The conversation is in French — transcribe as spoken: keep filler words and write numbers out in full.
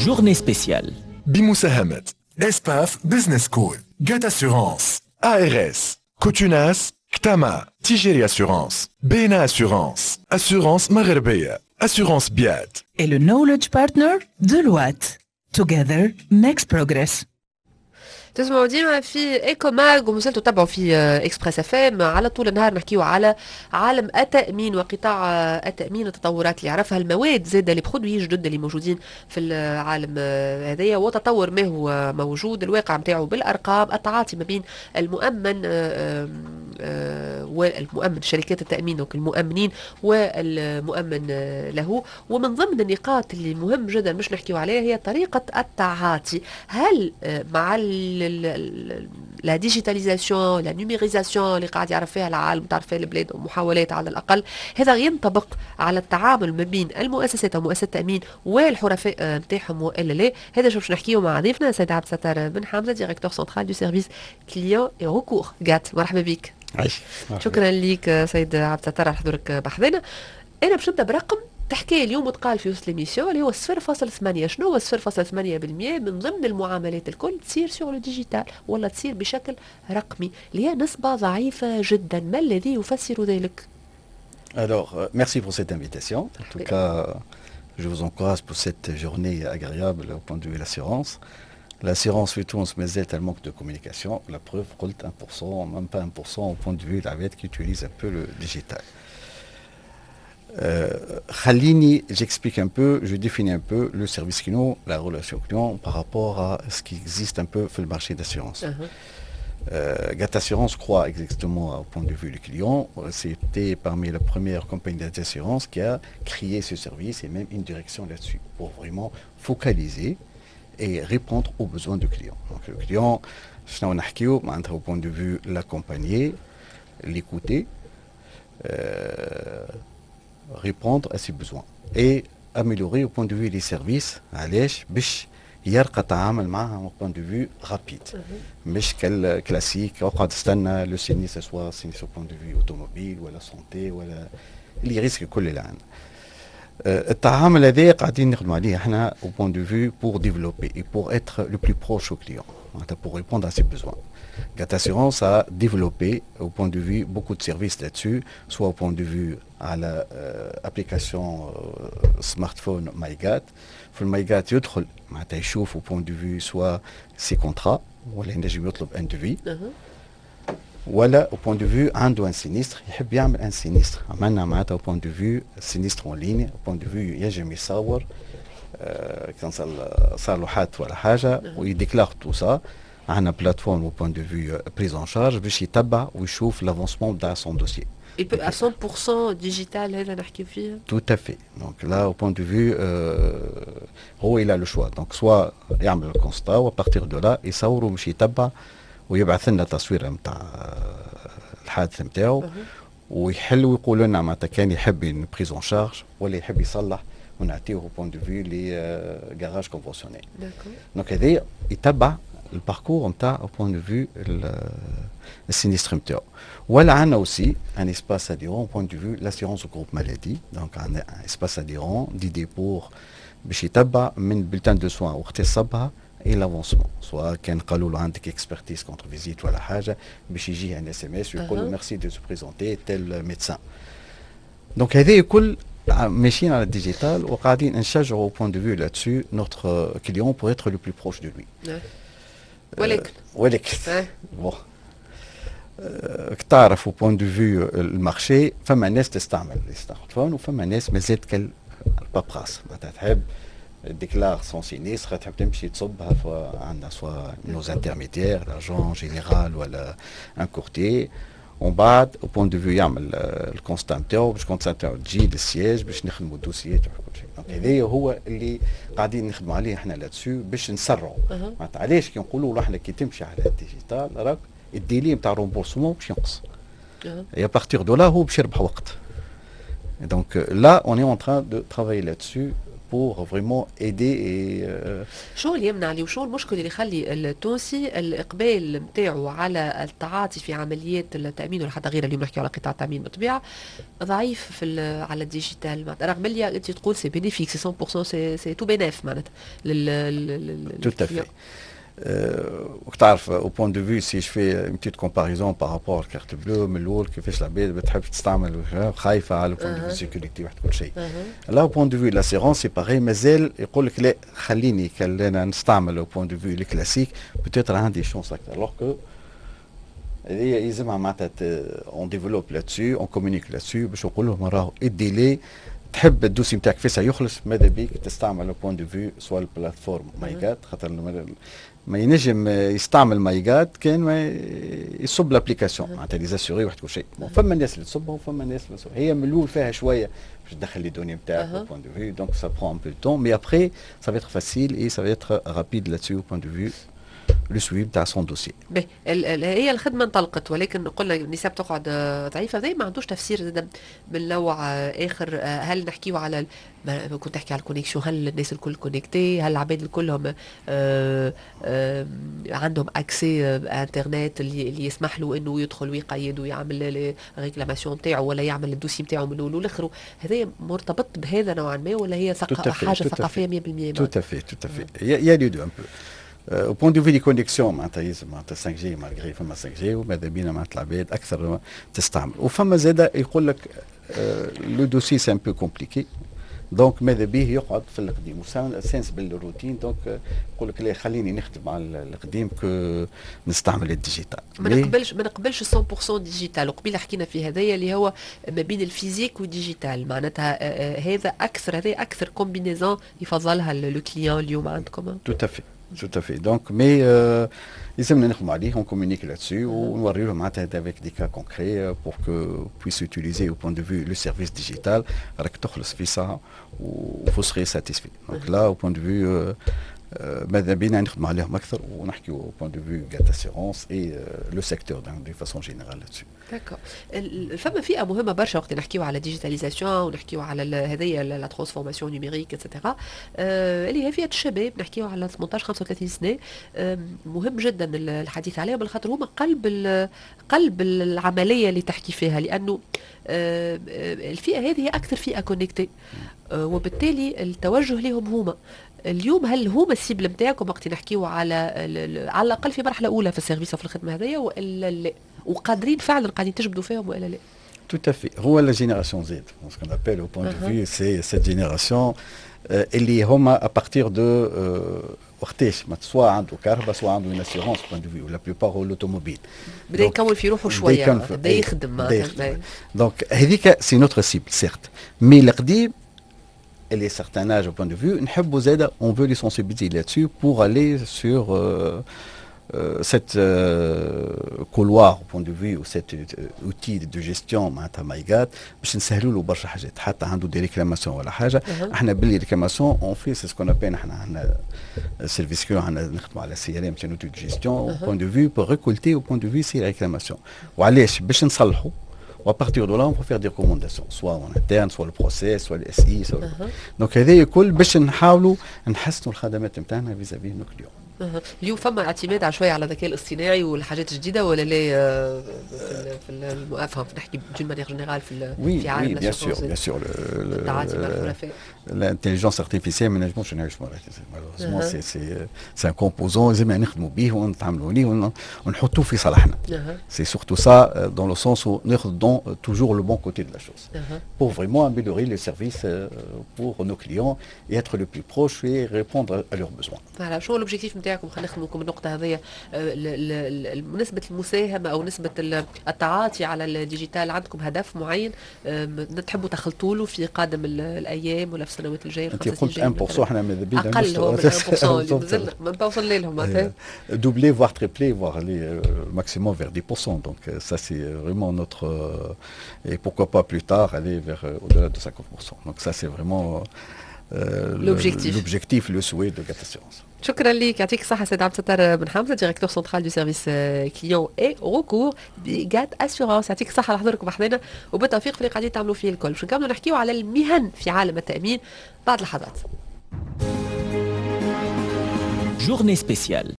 journée spéciale. بمساهمة اسباف بزنس كول، جات اسيورانس، إيه آر إس، كوتوناس، كتاما، تيجيري اسيورانس، بينا اسيورانس، اسيورانس مغربية، اسيورانس بيات. Et le knowledge partner Deloitte. Together makes progress. تسمعوا ديما في ايكو ماغ ومازلتوا تتبعوا في اكسبريس اف ام. على طول النهار نحكيو على عالم التامين وقطاع التامين والتطورات اللي يعرفها المواد زاده لي برودوي جدد اللي موجودين في العالم هذايا وتطور ما هو موجود الواقع نتاعو بالارقام التعاطي ما بين المؤمن والمؤمن شركات التامين المؤمنين والمؤمن له. ومن ضمن النقاط اللي مهم جدا مش نحكيو عليها هي طريقه التعاطي. هل مع لا ديجيتاليزاسيون لا نيميريزاسيون اللي قاعد يعرف فيها العالم تعرف فيها البلاد ومحاولات على الاقل هذا ينطبق على التعامل ما بين المؤسسات ومؤسسات التامين والحرفاء نتاعهم والا لا؟ هذا شو باش نحكيو مع ضيفنا سيد عبد الستار بن حمزه ديريكتور سنترال دو سيرفيس كليون اي ريكور جات. مرحبا بك. عايش. شكرا لك سيد عبد الستار على حضورك بحذنا. انا باش نبدا برقم تحكي اليوم وتقال في وسط ليميسيون اللي هو صفر فاصلة ثمانية. شنو هو صفر فاصلة ثمانية بالمئة من ضمن المعاملات الكل تصير سور لو ديجيتال ولا تصير بشكل رقمي اللي هي نسبة ضعيفة جدا. ما الذي يفسر ذلك؟ Alors, euh, merci pour cette invitation. En tout cas, je vous encourage pour cette journée agréable au point de vue de l'assurance. L'assurance في تونس مازالت elle manque de communication. La preuve, قلت un pour cent, même pas un pour cent au point de vue de la bête qui utilise un peu le digital. Khalini, euh, j'explique un peu, je définis un peu le service client, la relation client par rapport à ce qui existe un peu sur le marché d'assurance. Uh-huh. euh, Gat Assurance croit exactement au point de vue du client. C'était parmi les premières compagnies d'assurance qui a créé ce service et même une direction là-dessus pour vraiment focaliser et répondre aux besoins du client. Donc le client, au point de vue l'accompagner, l'écouter, euh, répondre à ses besoins et améliorer au point de vue des services علاش باش يرقى التعامل معها au point de vue rapide مش كالكلاسيك وقعد تستنى لو سينيس سوا سينيس au point de vue automobile ولا سونتي ولا اللي ريسك كل اللي عندنا. التعامل هذا قاعدين نخدموا عليه احنا au point de vue pour développer et pour être le plus proche au client pour répondre à ses besoins. Gat Assurance a développé au point de vue beaucoup de services là-dessus, soit au point de vue à l'application euh, euh, smartphone MyGat. Pour le MyGat, يدخل معناتها يشوف au point de vue soit ses contrats ولا ينجم يطلب un devis ولا au point de vue عنده un sinistre يحب يعمل un sinistre. عملنا معناتها au point de vue sinistre en ligne au point de vue ينجم يصور كان صار له حادث ولا حاجة ويديكلار tout ça. عندنا بلاتفورم au point de vue prise en charge باش يتبع ويشوف l'avancement de son dossier. Il peut à cent pour cent digital هذا نحكي فيه. Tout à fait. Donc là au point de vue هو il a le choix. Donc soit يعمل الكونستا و à partir de là يصور ومش يتبع ويبعث لنا تصوير نتاع الحادث نتاعو ويحل ويقول لنا معناتها كان يحب une prise en charge ولا يحب يصلح ونعطيه au point de vue les garages conventionnels. D'accord. Donc هذا يتبع الباركور نتاع au point de vue السينستر نتاعو. ولا عندنا aussi un espace adhérent au point de vue l'assurance au groupe maladie. Donc عندنا un espace adhérent d'idées pour باش يتبع من bulletin de soins واختصابها et l'avancement. soit كان قالوا له عندك expertise contre visite ولا حاجه باش يجي un اس ام اس ويقول له merci de se présenter tel médecin. Donc هذا كل ماشيين على الديجيتال وقاعدين نشجعوا au point de vue là-dessus notre client pour être le plus proche de lui. ولكن ولكن بون تعرف au point de vue المارشي فما ناس تستعمل السمارتفون وفما ناس مازالت كال البابراس معناتها تحب ديكلار سون سينيستر تحب تمشي تصبها عندنا سوا نوز انترميديير لاجون جينيرال ولا ان كورتي ومن بعد au point de vue يعمل الكونستا نتاعو باش الكونستا نتاعو تجي للسياج باش نخدموا الدوسيات وكل شيء. دونك هذايا هو اللي قاعدين نخدموا عليه احنا لاتسو باش نسرعوا. معناتها علاش كي نقولوا احنا كي تمشي على الديجيتال راك الديلي نتاع رومبورسمون باش ينقص. Et à partir de là هو باش يربح وقت. Donc là on est en train de travailler là-dessus pour vraiment aider et euh, شو اللي يمنع لي وشو المشكل اللي يخلي التونسي الاقبال نتاعو على التعاطي في عمليات التامين ولا حتى غير اليوم نحكي على قطاع التامين بالطبيعه ضعيف في على الديجيتال معناتها رغم اللي انت تقول سي بينيفيك سي مية بالمية سي سي تو بيناف معناتها لل tout à fait. وتعرف او بوان دو في سي في اون بتيت كومباريزون بارابور الكارت بلو من الاول كيفاش العباد بتحب تستعمل خايفه على بوان دو في سيكوريتي واحد كل شيء. لا بوان دو في لاسيرونس سي باغي مازال يقول لك لا خليني كان نستعمل او بوان دو في الكلاسيك بتيتر عندي شونس اكثر الوغ كو هي يلزمها معناتها اون ديفلوب لاتسو اون كومونيك لاتسو باش نقول لهم راهو الديلي تحب الدوسي نتاعك فيسا يخلص ماذا بيك تستعمل لو بوان دو في سوا البلاتفورم مايغات خاطر ما ينجم يستعمل مايغات كان ما يصب لابليكاسيون معناتها لي زاسيوري واحد كل شيء فما الناس اللي تصبها وفما الناس اللي تصبها هي من الاول فيها شويه باش تدخل لي دوني نتاعك au point de vue donc ça prend un peu de temps mais après ça va être facile et ça va être rapide là-dessus au point de vue لو سويب تاع سون دوسي. باهي هي الخدمه انطلقت ولكن قلنا النسب تقعد ضعيفه زي ما عندوش تفسير زاد من نوع اخر. هل نحكيو على كنت تحكي على الكونيكسيون هل الناس الكل كونيكتي هل العباد كلهم عندهم اكسي انترنت اللي, اللي يسمح له انه يدخل ويقيد ويعمل ريكلاماسيون نتاعو ولا يعمل الدوسي نتاعو من الاول لاخره هذا مرتبط بهذا نوعا ما ولا هي حاجه ثقافيه مية بالمية؟ تو تافي تو تافي يا لي دو ان بو. au point de vue des connexions معناتها يلزم معناتها خمسة جي مالغري فما خمسة جي وماذا بينا معناتها العباد اكثر تستعمل وفما زاده يقول لك لو دوسي سي ان بو كومبليكي دونك ماذا به يقعد في القديم وسنسبل الروتين دونك يقول لك لا خليني نخدم على القديم كو نستعمل الديجيتال. ما نقبلش ما نقبلش مية بالمية ديجيتال وقبيله حكينا في هذايا اللي هو ما بين الفيزيك والديجيتال معناتها هذا اكثر هذا اكثر كومبينيزون يفضلها لو كليون اليوم عندكم. تو تافي tout à fait donc mais euh, يلزمنا نخدموا عليه on communique là-dessus ونوري لهم معناتها avec des cas concrets pour que puisse utiliser au point de vue le service digital راك تخلص في ساعه و vous serez satisfait donc là au point de vue euh, ماذا بينا نخدموا عليهم اكثر ونحكيو au point de vue gate assurance et euh, le secteur de façon générale là-dessus. داكور. فما فئه مهمه برشا وقت نحكيو على ديجيتاليزاسيون ونحكيو على هذيا لا ترانسفورماسيون نيميريك اتسيتيرا اللي هي فئه الشباب نحكيو على ثمانية عشر خمسة وثلاثين سنه مهم جدا الحديث عليها بالخاطر هما قلب قلب العمليه اللي تحكي فيها لانه الفئه هذه هي اكثر فئه كونكتي وبالتالي التوجه لهم هما اليوم. هل هما السيبل نتاعكم وقت نحكيو على على الاقل في مرحله اولى في السيرفيس وفي الخدمه هذيا والا لا وقادرين فعلا قاعدين تجبدوا فيهم والا لا؟ Tout à fait. هو la génération Z, ce qu'on appelle au point de vue, c'est cette génération اللي هما à partir de وقتاش ما سواء عنده كهرباء سواء عنده une assurance point de vue ولا plupart هو l'automobile. بدا يكون في روحه شويه بدا يخدم دونك هذيك سي نوتر سيبل سيرت مي القديم اللي certain âge au point de vue نحبوا زاده on veut les sensibiliser là-dessus pour aller sur euh, Euh, cette euh, couloir au point de vue ou cet euh, outil de gestion معناتها مايغات باش نسهلوا له برشا حاجات حتى عنده دي ريكلاماسيون ولا حاجه احنا باللي ريكلاماسيون اون في سي سكون ابين احنا عندنا سيرفيس كيو عندنا نخدموا على سي ار ام سي اوتي دو جيستيون au point de vue pour récolter au point de vue ces réclamations وعلاش باش نصلحوا و à partir de là on peut faire des recommandations soit en interne soit le procès soit le اس اي soit donc هذا الكل باش نحاولوا نحسنوا الخدمات نتاعنا فيزافي نو كليون. اليوم فما اعتماد على شويه على الذكاء الاصطناعي والحاجات الجديده ولا لا في المؤافهم نحكي دون مانيير جينيرال في في عالم بيان سور بيان سور التعاطي مع الخلفاء الانتليجنس ارتيفيسيال ما نجموش نعيشوا مالوزمون سي سي سي ان كومبوزون لازم نخدموا به ونتعاملوا عليه ونحطوه في صالحنا سي سورتو سا دون لو سونس و ناخذ دون توجور لو بون كوتي دو لا شوز pour vraiment améliorer le service pour nos clients et être le plus proche et répondre à leurs besoins. Voilà, شو l'objectif نتاعكم خلينا نخدموا النقطه هذه نسبه المساهمه او نسبه التعاطي على الديجيتال عندكم هدف معين تحبوا تخلطوا له في قادم الايام ولا في السنوات الجايه انت قلت واحد بالمية احنا ماذا بينا اقل هو من واحد بالمية مازلنا ما توصل لهم معناتها doubler voire tripler voire aller maximum vers dix pour cent donc ça c'est vraiment notre et pourquoi pas plus tard aller vers au-delà de cinquante pour cent donc ça c'est vraiment l'objectif l'objectif le souhait de Gate Assurance. شكرا لك يعطيك الصحة سيد عبد الستار بن حمزة ديريكتور سنترال دو سيرفيس كليون اي ريكور بجات اسيورانس يعطيك الصحة على حضوركم بحضنا وبالتوفيق في اللي قاعدين تعملوا فيه الكل باش نكملوا نحكيو على المهن في عالم التأمين بعد لحظات. journée spéciale.